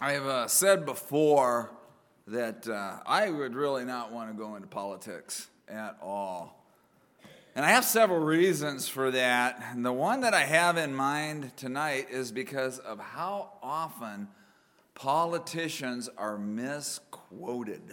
I've said before that I would really not want to go into politics at all. And I have several reasons for that. And the one that I have in mind tonight is because of how often politicians are misquoted,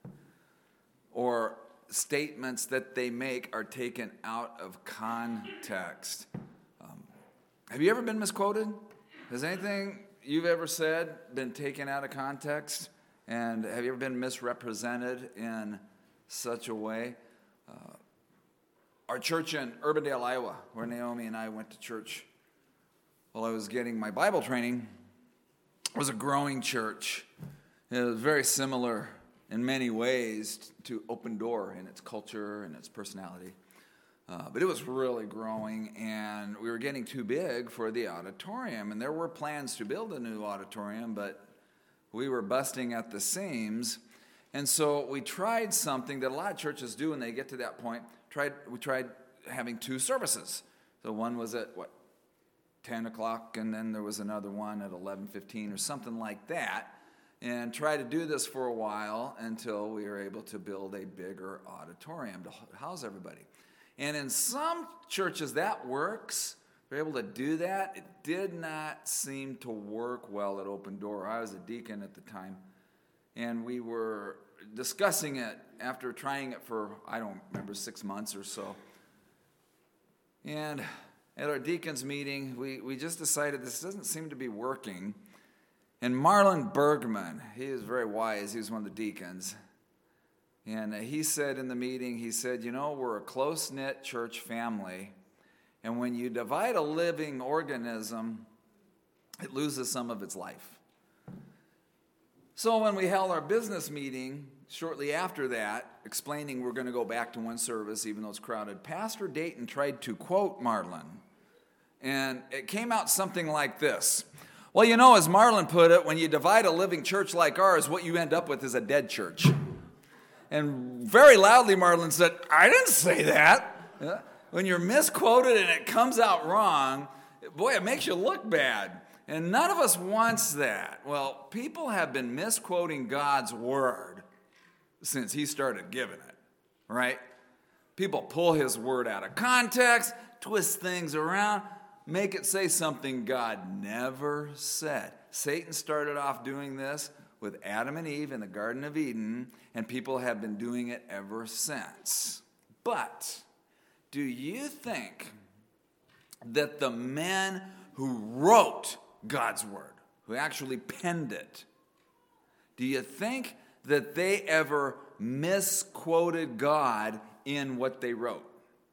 or statements that they make are taken out of context. Have you ever been misquoted? Has anything you've ever said been taken out of context? And have you ever been misrepresented in such a way? Our church in Urbandale, Iowa, where Naomi and I went to church while I was getting my Bible training, was a growing church. It was very similar in many ways to Open Door in its culture and its personality. But it was really growing, and we were getting too big for the auditorium. And there were plans to build a new auditorium, but we were busting at the seams. And so we tried something that a lot of churches do when they get to that point. We tried having two services. So one was at, 10 o'clock, and then there was another one at 11:15 or something like that. And try to do this for a while until we were able to build a bigger auditorium to house everybody. And in some churches that works. We're able to do that. It did not seem to work well at Open Door. I was a deacon at the time, and we were discussing it after trying it for, 6 months or so. And at our deacons meeting, we just decided this doesn't seem to be working. And Marlon Bergman, he is very wise. He was one of the deacons. And he said in the meeting, we're a close-knit church family. And when you divide a living organism, it loses some of its life. So when we held our business meeting, shortly after that, explaining we're going to go back to one service, even though it's crowded, Pastor Dayton tried to quote Marlon. And it came out something like this. Well, as Marlon put it, when you divide a living church like ours, what you end up with is a dead church. And very loudly, Marlon said, I didn't say that. Yeah. When you're misquoted and it comes out wrong, boy, it makes you look bad. And none of us wants that. Well, people have been misquoting God's word since he started giving it, right? People pull his word out of context, twist things around, make it say something God never said. Satan started off doing this with Adam and Eve in the Garden of Eden, and people have been doing it ever since. But do you think that the men who wrote God's word, who actually penned it, do you think that they ever misquoted God in what they wrote?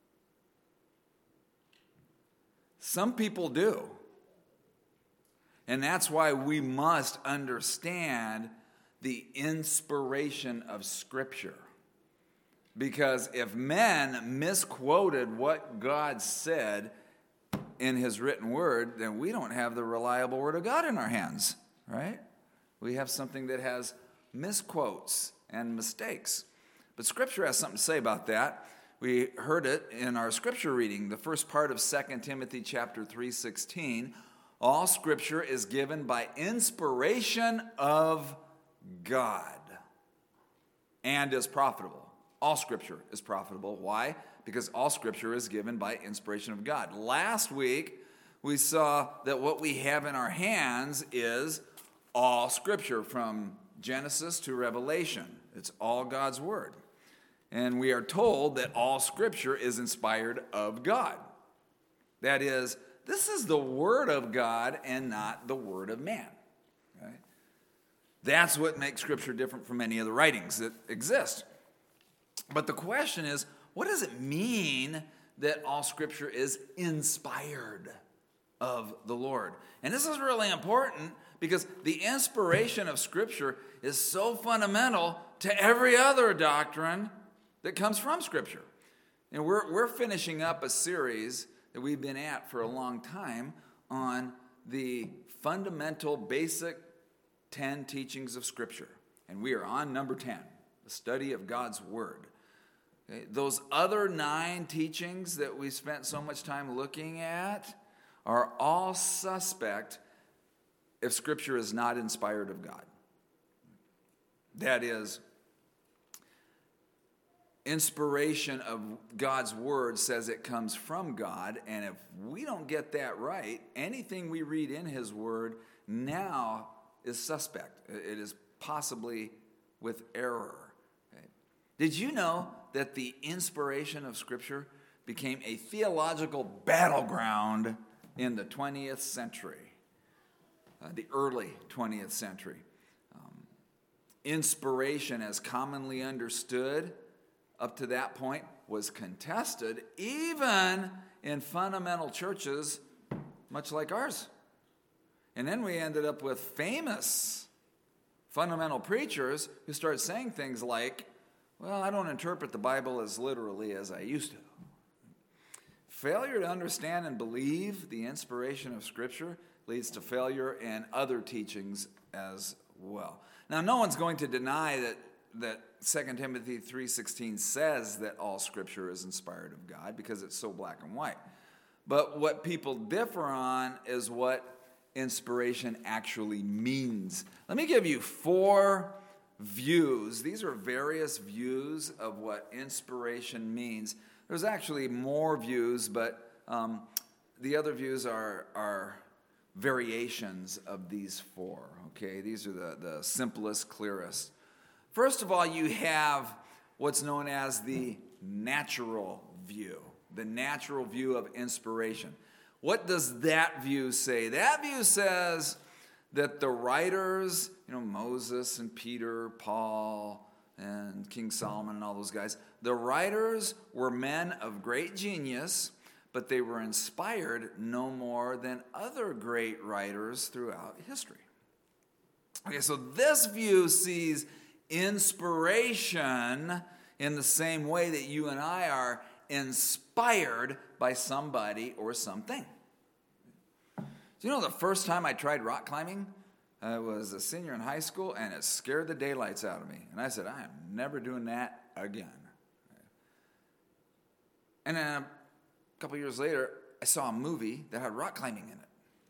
Some people do. And that's why we must understand the inspiration of Scripture. Because if men misquoted what God said in his written word, then we don't have the reliable word of God in our hands, right? We have something that has misquotes and mistakes. But Scripture has something to say about that. We heard it in our Scripture reading, the first part of 2 Timothy chapter 3:16. All Scripture is given by inspiration of God and is profitable. All Scripture is profitable. Why? Because all Scripture is given by inspiration of God. Last week, we saw that what we have in our hands is all Scripture from Genesis to Revelation. It's all God's Word. And we are told that all Scripture is inspired of God. That is, this is the Word of God and not the Word of man. Right? That's what makes Scripture different from any other writings that exist. But the question is, what does it mean that all Scripture is inspired of the Lord? And this is really important because the inspiration of Scripture is so fundamental to every other doctrine that comes from Scripture. And we're finishing up a series that we've been at for a long time on the fundamental, basic 10 teachings of Scripture. And we are on number 10, the study of God's Word. Okay? Those other 9 teachings that we spent so much time looking at are all suspect if Scripture is not inspired of God. That is, inspiration of God's word says it comes from God, and if we don't get that right, anything we read in his word now is suspect. It is possibly with error. Okay? Did you know that the inspiration of Scripture became a theological battleground in the 20th century, the early 20th century? Inspiration, as commonly understood up to that point, was contested even in fundamental churches much like ours. And then we ended up with famous fundamental preachers who started saying things like, well, I don't interpret the Bible as literally as I used to. Failure to understand and believe the inspiration of Scripture leads to failure in other teachings as well. Now, no one's going to deny that 2 Timothy 3:16 says that all Scripture is inspired of God because it's so black and white. But what people differ on is what inspiration actually means. Let me give you 4 views. These are various views of what inspiration means. There's actually more views, but the other views are variations of these 4. Okay, these are the simplest, clearest. First of all, you have what's known as the natural view of inspiration. What does that view say? That view says that the writers, Moses and Peter, Paul, and King Solomon and all those guys, the writers were men of great genius, but they were inspired no more than other great writers throughout history. Okay, so this view sees inspiration in the same way that you and I are inspired by somebody or something. Do you know the first time I tried rock climbing? I was a senior in high school, and it scared the daylights out of me. And I said, I am never doing that again. And then a couple years later, I saw a movie that had rock climbing in it.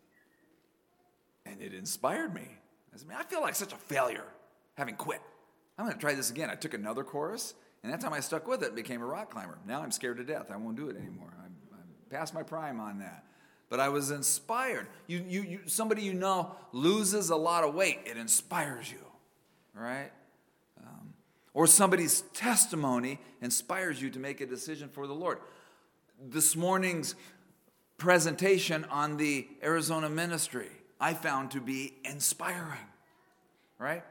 And it inspired me. I said, man, I feel like such a failure having quit. I'm going to try this again. I took another course, and that time I stuck with it and became a rock climber. Now I'm scared to death. I won't do it anymore. I'm past my prime on that. But I was inspired. Somebody you know loses a lot of weight. It inspires you, right? Or somebody's testimony inspires you to make a decision for the Lord. This morning's presentation on the Arizona ministry, I found to be inspiring, right?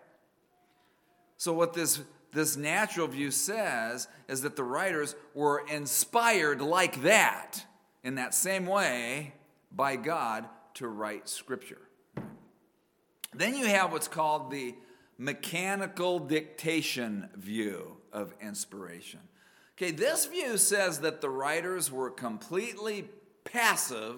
So what this natural view says is that the writers were inspired like that, in that same way, by God to write Scripture. Then you have what's called the mechanical dictation view of inspiration. Okay, this view says that the writers were completely passive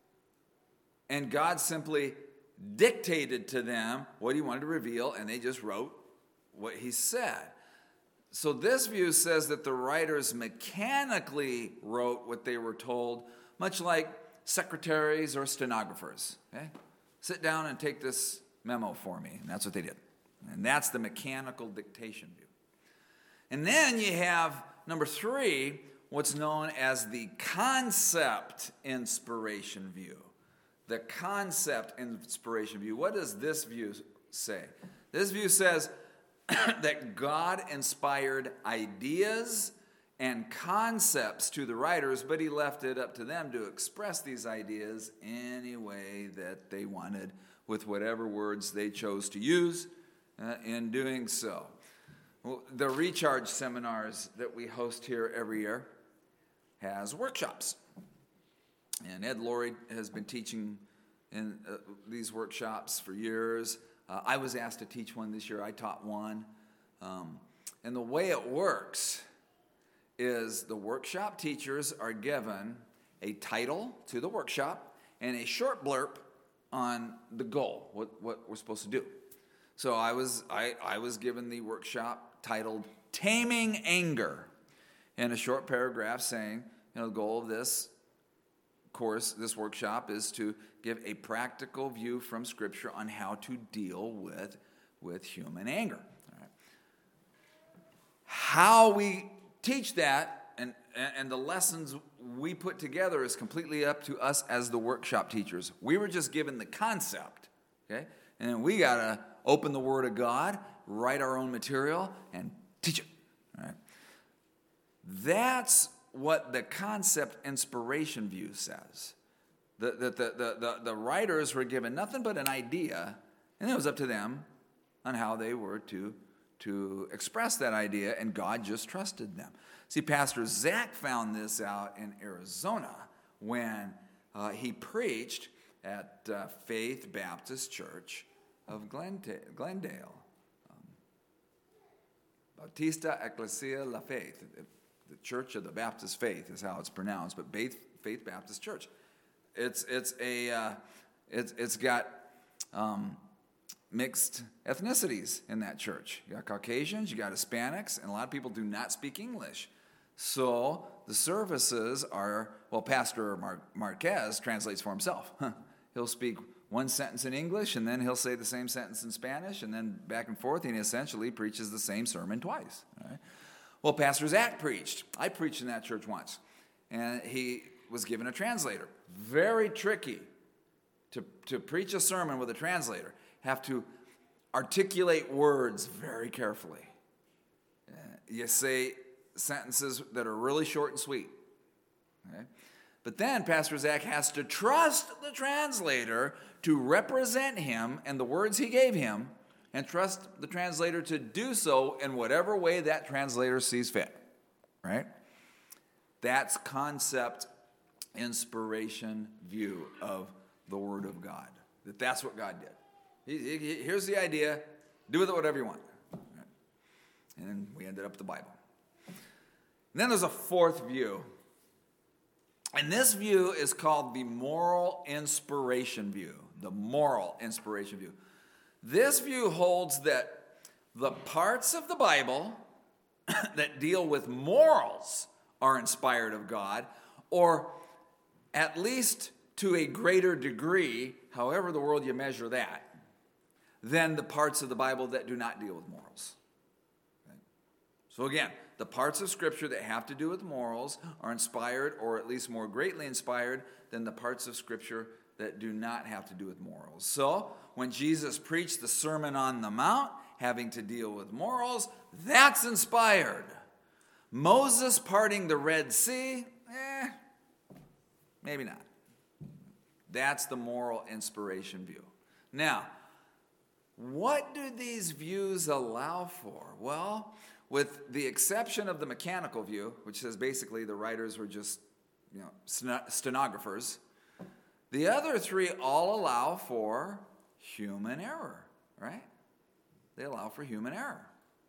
and God simply dictated to them what he wanted to reveal, and they just wrote what he said. So this view says that the writers mechanically wrote what they were told, much like secretaries or stenographers. Okay? Sit down and take this memo for me. And that's what they did. And that's the mechanical dictation view. And then you have, number 3, what's known as the concept inspiration view. The concept inspiration view. What does this view say? This view says that God inspired ideas and concepts to the writers, but he left it up to them to express these ideas any way that they wanted with whatever words they chose to use in doing so. Well, the Recharge seminars that we host here every year has workshops. And Ed Laurie has been teaching in these workshops for years. I was asked to teach one this year. I taught one. And the way it works is the workshop teachers are given a title to the workshop and a short blurb on the goal, what we're supposed to do. So I was given the workshop titled Taming Anger, and a short paragraph saying, the goal of this course, this workshop is to give a practical view from Scripture on how to deal with human anger. All right. How we teach that and the lessons we put together is completely up to us as the workshop teachers. We were just given the concept, okay? And we got to open the Word of God, write our own material, and teach it. All right. That's what the concept inspiration view says. The writers were given nothing but an idea, and it was up to them on how they were to express that idea, and God just trusted them. See, Pastor Zach found this out in Arizona when he preached at Faith Baptist Church of Glendale. Bautista Ecclesia La Faith. The Church of the Baptist Faith is how it's pronounced, but Faith Baptist Church. It's got mixed ethnicities in that church. You got Caucasians, you got Hispanics, and a lot of people do not speak English. So the services are, well, Pastor Marquez translates for himself. He'll speak one sentence in English, and then he'll say the same sentence in Spanish, and then back and forth, and he essentially preaches the same sermon twice. All right? Well, Pastor Zach preached. I preached in that church once, and he was given a translator. Very tricky to preach a sermon with a translator. Have to articulate words very carefully. You say sentences that are really short and sweet. Okay? But then Pastor Zach has to trust the translator to represent him and the words he gave him, and trust the translator to do so in whatever way that translator sees fit. Right? That's concept inspiration view of the Word of God. That's what God did. Here's the idea. Do with it whatever you want. Right? And then we ended up with the Bible. And then there's a fourth view. And this view is called the moral inspiration view. The moral inspiration view. This view holds that the parts of the Bible that deal with morals are inspired of God, or at least to a greater degree, however the world you measure that, than the parts of the Bible that do not deal with morals. Okay? So again, the parts of Scripture that have to do with morals are inspired, or at least more greatly inspired, than the parts of Scripture that do not have to do with morals. So, when Jesus preached the Sermon on the Mount, having to deal with morals, that's inspired. Moses parting the Red Sea, maybe not. That's the moral inspiration view. Now, what do these views allow for? Well, with the exception of the mechanical view, which says basically the writers were just, stenographers, the other three all allow for human error, right? They allow for human error.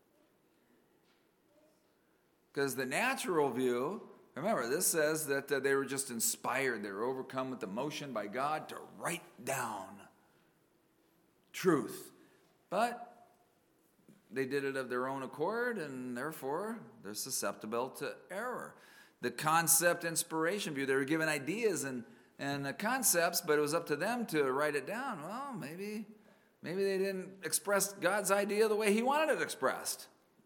Because the natural view, remember, this says that they were just inspired. They were overcome with emotion by God to write down truth. But they did it of their own accord, and therefore they're susceptible to error. The concept inspiration view, they were given ideas and concepts, but it was up to them to write it down. Well, maybe they didn't express God's idea the way he wanted it expressed.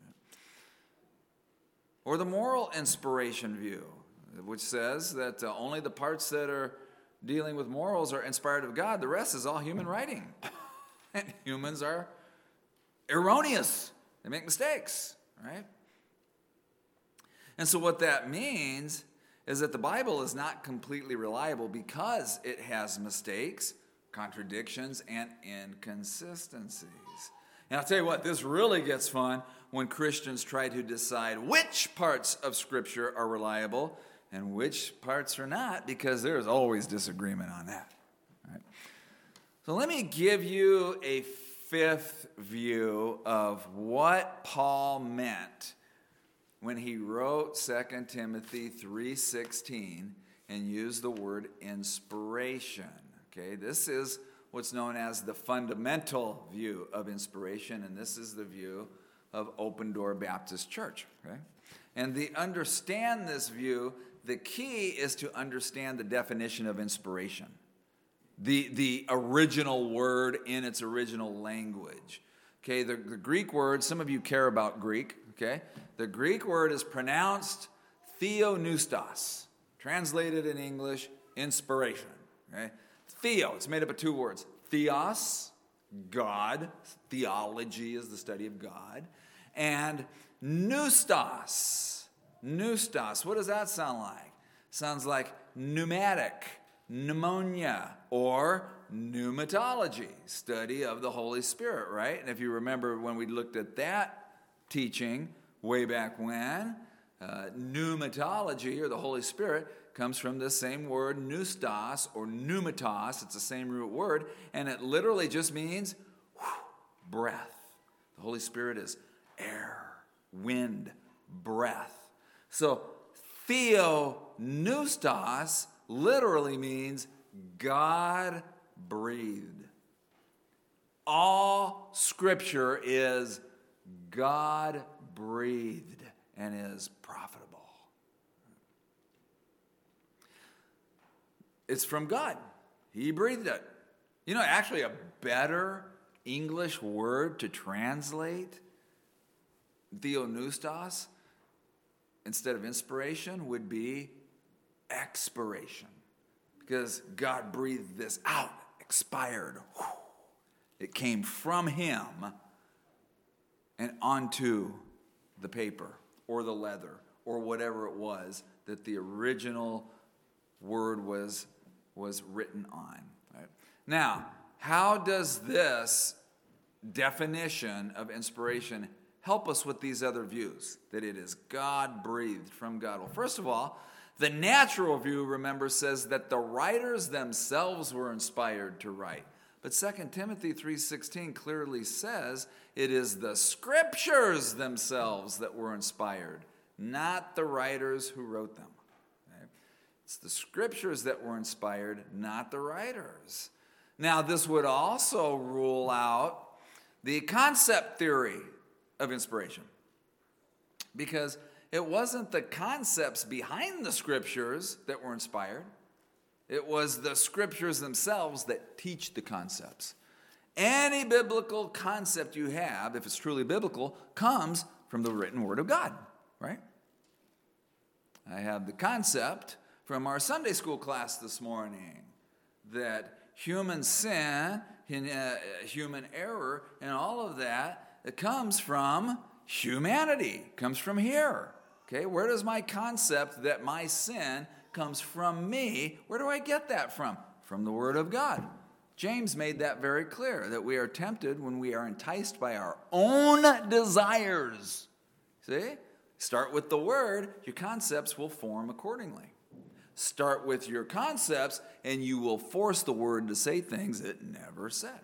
Or the moral inspiration view, which says that only the parts that are dealing with morals are inspired of God. The rest is all human writing. And humans are erroneous. They make mistakes, right? And so what that means is that the Bible is not completely reliable because it has mistakes, contradictions, and inconsistencies. And I'll tell you what, this really gets fun when Christians try to decide which parts of Scripture are reliable and which parts are not, because there's always disagreement on that. All right? So let me give you a fifth view of what Paul meant when he wrote 2 Timothy 3:16 and used the word inspiration. Okay, this is what's known as the fundamental view of inspiration, and this is the view of Open Door Baptist Church. Okay? And to understand this view, the key is to understand the definition of inspiration, the original word in its original language. Okay, the Greek word, some of you care about Greek, okay? The Greek word is pronounced theopneustos, translated in English, inspiration, okay? Theo, it's made up of two words. Theos, God, theology is the study of God, and pneustos. Pneustos, what does that sound like? Sounds like pneumatic, pneumonia, or pneumatology, study of the Holy Spirit, right? And if you remember when we looked at that teaching way back when, pneumatology, or the Holy Spirit, comes from the same word, pneustos, or pneumatos. It's the same root word, and it literally just means breath. The Holy Spirit is air, wind, breath. So theopneustos literally means God breathed. All Scripture is God breathed and is profitable. It's from God. He breathed it. You know, actually a better English word to translate theopneustos instead of inspiration would be expiration. Because God breathed this out, expired. It came from him and onto the paper or the leather or whatever it was that the original word was written on. Right? Now, how does this definition of inspiration help us with these other views, that it is God-breathed from God? Well, first of all, the natural view, remember, says that the writers themselves were inspired to write. But 2 Timothy 3:16 clearly says it is the Scriptures themselves that were inspired, not the writers who wrote them. Okay? It's the Scriptures that were inspired, not the writers. Now, this would also rule out the concept theory of inspiration, because it wasn't the concepts behind the Scriptures that were inspired. It was the Scriptures themselves that teach the concepts. Any biblical concept you have, if it's truly biblical, comes from the written Word of God, right? I have the concept from our Sunday school class this morning that human sin, human error, and all of that, it comes from humanity, comes from here. Okay, where does my concept that my sin comes from me, where do I get that from? From the Word of God. James made that very clear, that we are tempted when we are enticed by our own desires. See? Start with the Word, your concepts will form accordingly. Start with your concepts, and you will force the Word to say things it never said.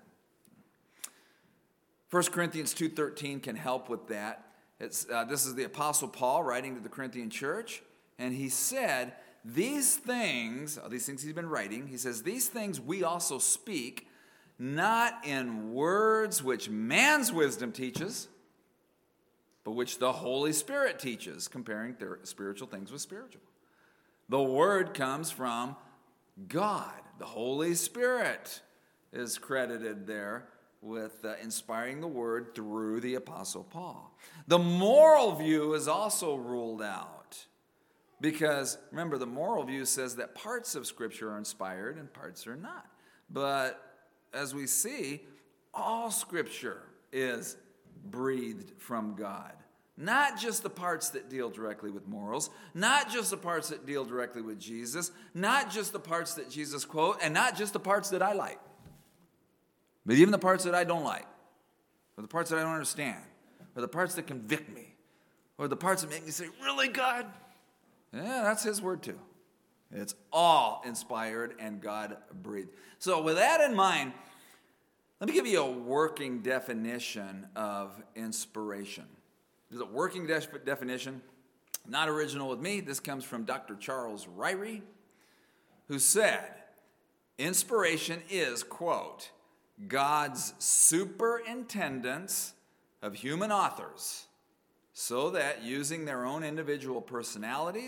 1 Corinthians 2:13 can help with that. This is the Apostle Paul writing to the Corinthian church, and he said, these things he's been writing, he says, these things we also speak, not in words which man's wisdom teaches, but which the Holy Spirit teaches, comparing spiritual things with spiritual. The Word comes from God. The Holy Spirit is credited there with inspiring the Word through the Apostle Paul. The moral view is also ruled out because, remember, the moral view says that parts of Scripture are inspired and parts are not. But as we see, all Scripture is breathed from God. Not just the parts that deal directly with morals, not just the parts that deal directly with Jesus, not just the parts that Jesus quote, and not just the parts that I like. But even the parts that I don't like, or the parts that I don't understand, or the parts that convict me, or the parts that make me say, really, God? Yeah, that's his word too. It's all inspired and God-breathed. So with that in mind, let me give you a working definition of inspiration. This is a working definition, not original with me. This comes from Dr. Charles Ryrie, who said, inspiration is, quote, God's superintendence of human authors so that, using their own individual personalities,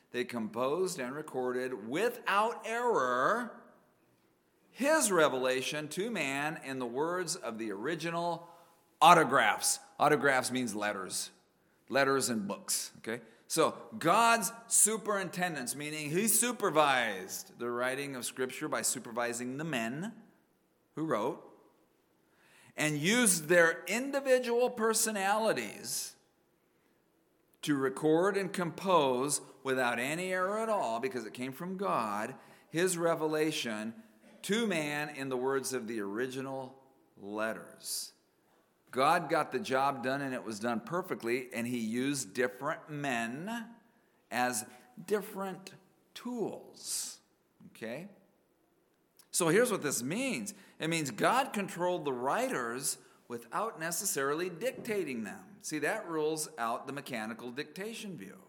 they composed and recorded without error his revelation to man in the words of the original autographs. Autographs means letters and books, okay? So God's superintendence, meaning he supervised the writing of Scripture by supervising the men who wrote and used their individual personalities to record and compose without any error at all, because it came from God, his revelation to man in the words of the original letters. God got the job done, and it was done perfectly, and he used different men as different tools. Okay? So here's what this means. It means God controlled the writers without necessarily dictating them. See, that rules out the mechanical dictation view.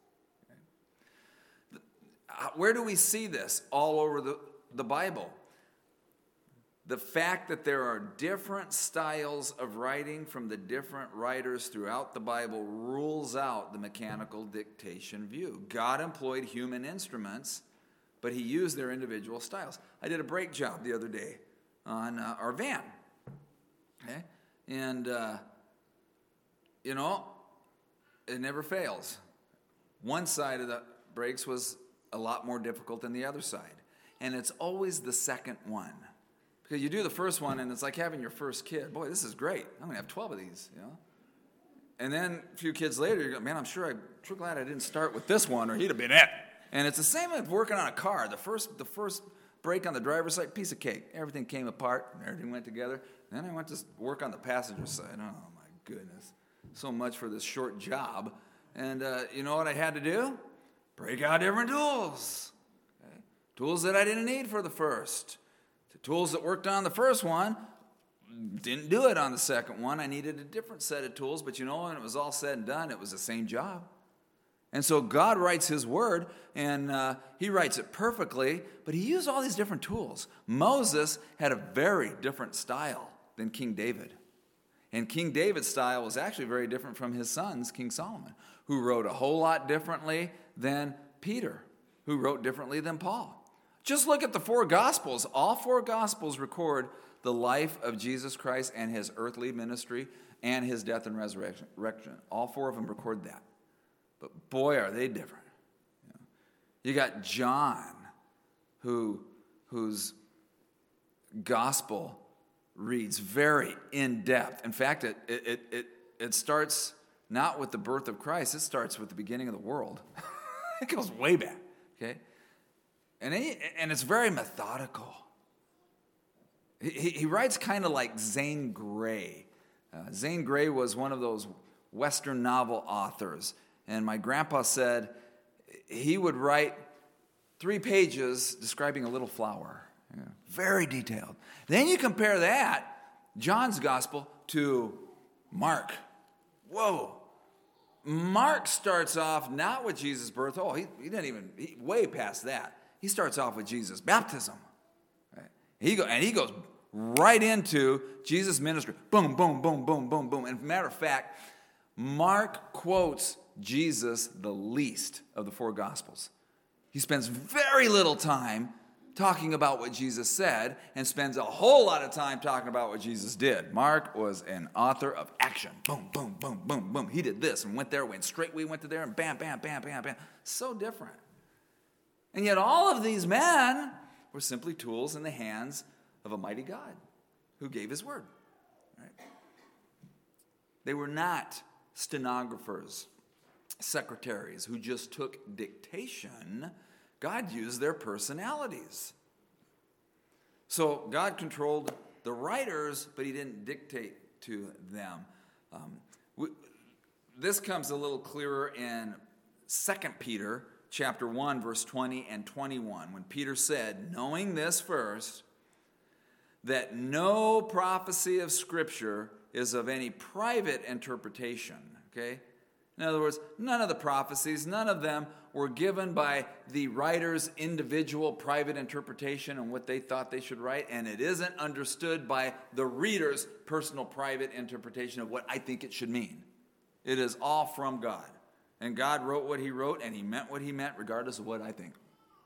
Okay? Where do we see this? All over the Bible. The fact that there are different styles of writing from the different writers throughout the Bible rules out the mechanical dictation view. God employed human instruments, but he used their individual styles. I did a brake job the other day on our van. Okay? And, it never fails. One side of the brakes was a lot more difficult than the other side. And it's always the second one. Because you do the first one, and it's like having your first kid. Boy, this is great. I'm going to have 12 of these, And then a few kids later, you go, man, I'm sure glad I didn't start with this one, or he'd have been it. And it's the same with working on a car. The first brake on the driver's side, piece of cake. Everything came apart, and everything went together. And then I went to work on the passenger side. Oh, my goodness. So much for this short job. And you know what I had to do? Break out different tools. Okay? Tools that I didn't need for the first. The tools that worked on the first one didn't do it on the second one. I needed a different set of tools, but when it was all said and done, it was the same job. And so God writes his word, and he writes it perfectly, but he used all these different tools. Moses had a very different style than King David. And King David's style was actually very different from his sons, King Solomon, who wrote a whole lot differently than Peter, who wrote differently than Paul. Just look at the four Gospels. All four Gospels record the life of Jesus Christ and his earthly ministry and his death and resurrection. All four of them record that. But boy, are they different. You got John, whose gospel reads very in-depth. In fact, it starts not with the birth of Christ. It starts with the beginning of the world. It goes way back, okay? And it's very methodical. He writes kind of like Zane Grey. Zane Grey was one of those Western novel authors. And my grandpa said he would write 3 pages describing a little flower. Very detailed. Then you compare that, John's gospel, to Mark. Whoa. Mark starts off not with Jesus' birth. Oh, he didn't even, way past that. He starts off with Jesus' baptism. Right? He goes right into Jesus' ministry. Boom, boom, boom, boom, boom, boom. And as a matter of fact, Mark quotes Jesus the least of the 4 Gospels. He spends very little time talking about what Jesus said and spends a whole lot of time talking about what Jesus did. Mark was an author of action. Boom, boom, boom, boom, boom. He did this and went there, went straight, we went to there, and bam, bam, bam, bam, bam. So different. And yet all of these men were simply tools in the hands of a mighty God who gave his word. Right? They were not stenographers, secretaries who just took dictation. God used their personalities. So God controlled the writers, but he didn't dictate to them. This comes a little clearer in 2 Peter chapter 1, verse 20 and 21, when Peter said, knowing this first, that no prophecy of Scripture is of any private interpretation, okay? In other words, none of the prophecies, none of them were given by the writer's individual private interpretation and what they thought they should write, and it isn't understood by the reader's personal private interpretation of what I think it should mean. It is all from God. And God wrote what he wrote, and he meant what he meant, regardless of what I think.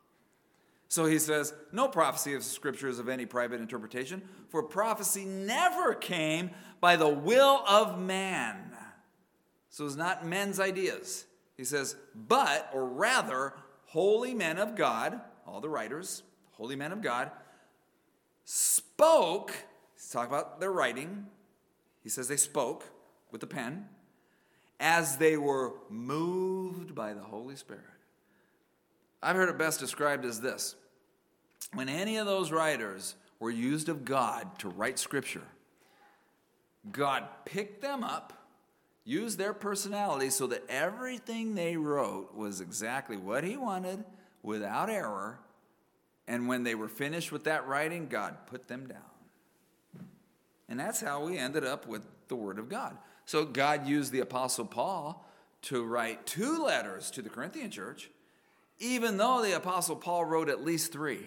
So he says, no prophecy of Scripture is of any private interpretation, for prophecy never came by the will of man. So it's not men's ideas. He says, but, or rather, holy men of God, all the writers, holy men of God, spoke, he's talking about their writing, he says they spoke with the pen, as they were moved by the Holy Spirit. I've heard it best described as this. When any of those writers were used of God to write Scripture, God picked them up, used their personality so that everything they wrote was exactly what he wanted, without error. And when they were finished with that writing, God put them down. And that's how we ended up with the Word of God. So God used the Apostle Paul to write 2 letters to the Corinthian church, even though the Apostle Paul wrote at least 3.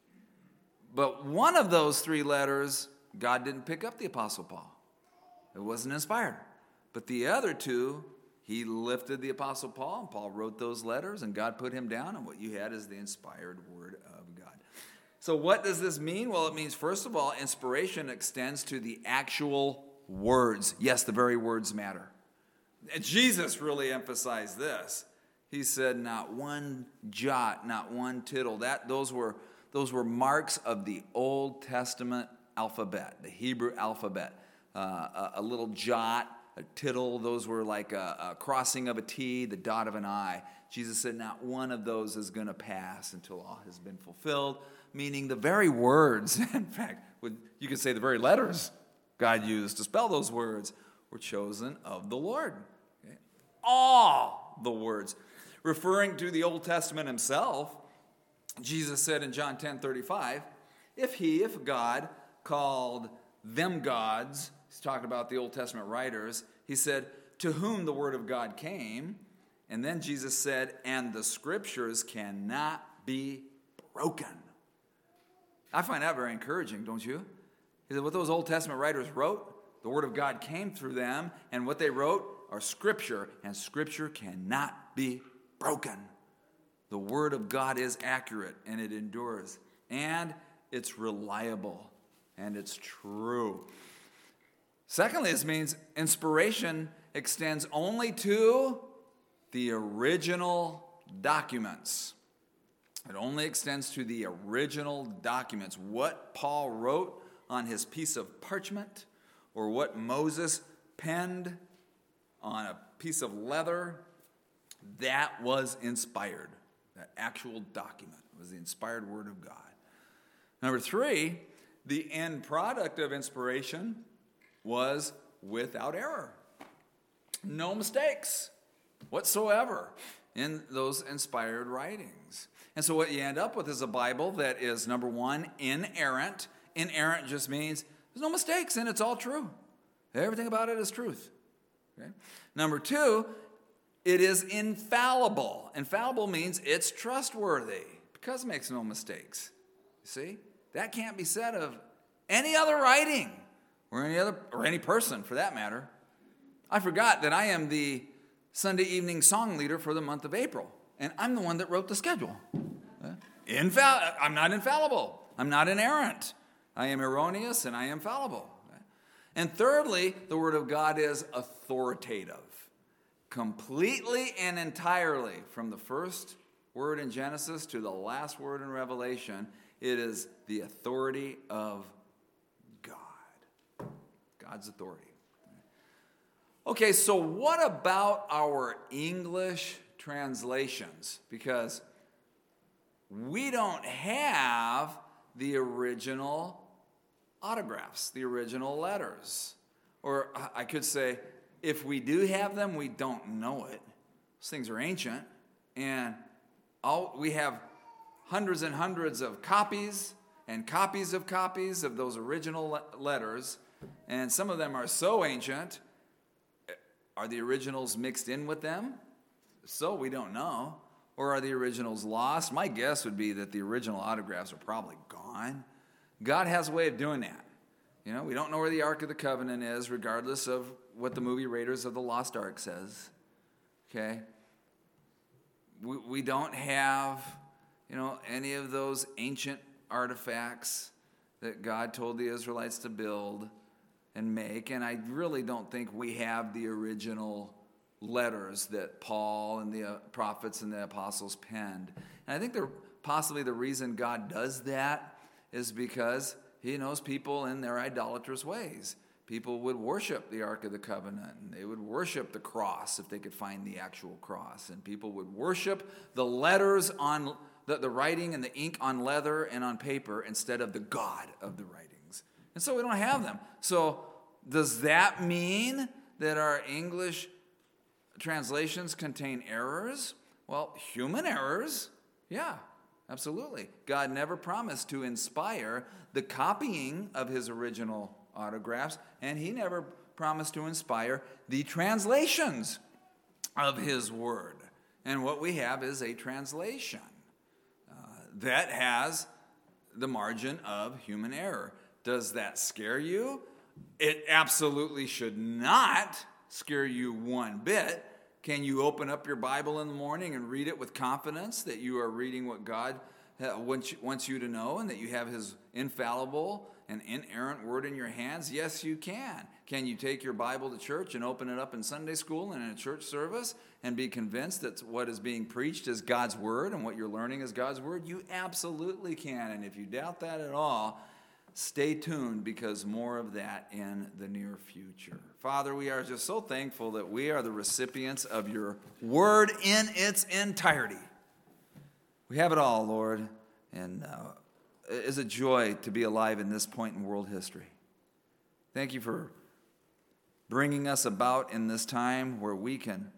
But one of those 3 letters, God didn't pick up the Apostle Paul. It wasn't inspired. But the other 2, he lifted the Apostle Paul, and Paul wrote those letters, and God put him down, and what you had is the inspired Word of God. So what does this mean? Well, it means, first of all, inspiration extends to the actual words. Yes, the very words matter. And Jesus really emphasized this. He said, not one jot, not one tittle. Those were marks of the Old Testament alphabet, the Hebrew alphabet. A little jot, a tittle, those were like a crossing of a T, the dot of an I. Jesus said, not one of those is going to pass until all has been fulfilled, meaning the very words, in fact, you could say the very letters God used to spell those words were chosen of the Lord. Okay? All the words. Referring to the Old Testament himself, Jesus said in John 10:35, if God called them gods, he's talking about the Old Testament writers, he said, to whom the word of God came, and then Jesus said, and the Scriptures cannot be broken. I find that very encouraging, don't you? He said, what those Old Testament writers wrote, the Word of God came through them, and what they wrote are Scripture, and Scripture cannot be broken. The Word of God is accurate, and it endures, and it's reliable, and it's true. Secondly, this means inspiration extends only to the original documents. It only extends to the original documents. What Paul wrote on his piece of parchment, or what Moses penned on a piece of leather, that was inspired. That actual document was the inspired Word of God. Number 3, the end product of inspiration was without error. No mistakes whatsoever in those inspired writings. And so what you end up with is a Bible that is, number 1, inerrant. Inerrant just means there's no mistakes and it's all true. Everything about it is truth. Okay? Number 2, it is infallible. Infallible means it's trustworthy because it makes no mistakes. You see? That can't be said of any other writing or any person for that matter. I forgot that I am the Sunday evening song leader for the month of April, and I'm the one that wrote the schedule. I'm not infallible. I'm not inerrant. I am erroneous and I am fallible. And thirdly, the Word of God is authoritative. Completely and entirely, from the first word in Genesis to the last word in Revelation, it is the authority of God. God's authority. Okay, so what about our English translations? Because we don't have the original autographs, the original letters. Or I could say, if we do have them, we don't know it. Those things are ancient, and we have hundreds and hundreds of copies and copies of those original letters, and some of them are so ancient. Are the originals mixed in with them? So we don't know. Or are the originals lost? My guess would be that the original autographs are probably gone. God has a way of doing that. You know, we don't know where the Ark of the Covenant is, regardless of what the movie Raiders of the Lost Ark says. Okay? we don't have, any of those ancient artifacts that God told the Israelites to build and make. And I really don't think we have the original letters that Paul and the prophets and the apostles penned. And I think possibly the reason God does that is because he knows people in their idolatrous ways. People would worship the Ark of the Covenant, and they would worship the cross if they could find the actual cross. And people would worship the letters on the writing and the ink on leather and on paper instead of the God of the writings. And so we don't have them. So does that mean that our English translations contain errors? Well, human errors, yeah, absolutely. God never promised to inspire the copying of his original autographs, and he never promised to inspire the translations of his word. And what we have is a translation that has the margin of human error. Does that scare you? It absolutely should not scare you one bit. Can you open up your Bible in the morning and read it with confidence that you are reading what God wants you to know and that you have his infallible and inerrant word in your hands? Yes, you can. Can you take your Bible to church and open it up in Sunday school and in a church service and be convinced that what is being preached is God's word and what you're learning is God's word? You absolutely can. And if you doubt that at all, stay tuned, because more of that in the near future. Father, we are just so thankful that we are the recipients of your word in its entirety. We have it all, Lord, and it is a joy to be alive in this point in world history. Thank you for bringing us about in this time where we can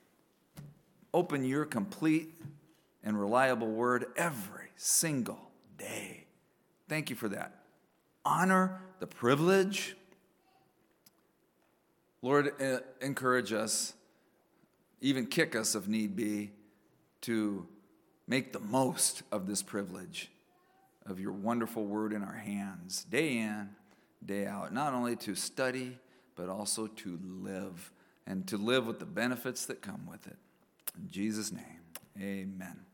open your complete and reliable word every single day. Thank you for that honor, the privilege. Lord, encourage us, even kick us if need be, to make the most of this privilege of your wonderful word in our hands, day in, day out, not only to study, but also to live, and to live with the benefits that come with it. In Jesus' name, amen.